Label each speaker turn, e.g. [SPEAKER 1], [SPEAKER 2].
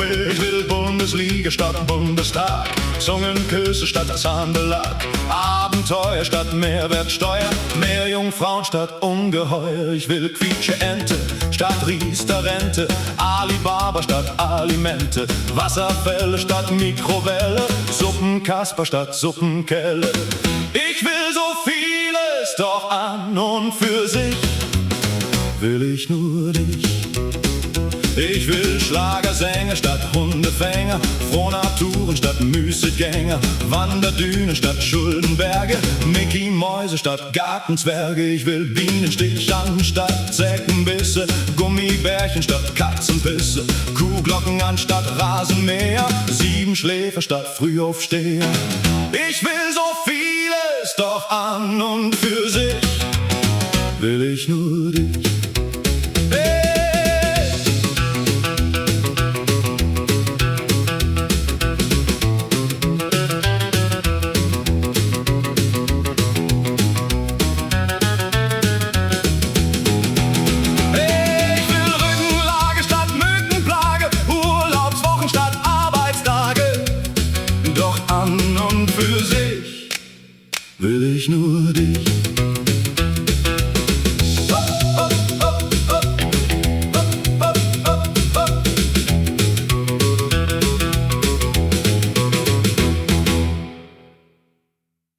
[SPEAKER 1] Ich will Bundesliga statt Bundestag, Zungenküsse statt Zahnbelag, Abenteuer statt Mehrwertsteuer, mehr Jungfrauen statt Ungeheuer. Ich will Quietsche-Ente statt Riester-Rente, Alibaba statt Alimente, Wasserfälle statt Mikrowelle, Suppenkasper statt Suppenkelle. Ich will so vieles, doch an und für sich will ich nur dich. Ich will Schlagersänger statt Hundefänger, Frohnaturen statt Müßiggänger, Wanderdünen statt Schuldenberge, Mickey Mäuse statt Gartenzwerge. Ich will Bienenstich anstatt Zeckenbisse, Gummibärchen statt Katzenpisse, Kuhglocken anstatt Rasenmäher, Siebenschläfer statt Frühaufsteher. Ich will so vieles, doch an und für sich will ich nur dich. Doch an und für sich will ich nur dich.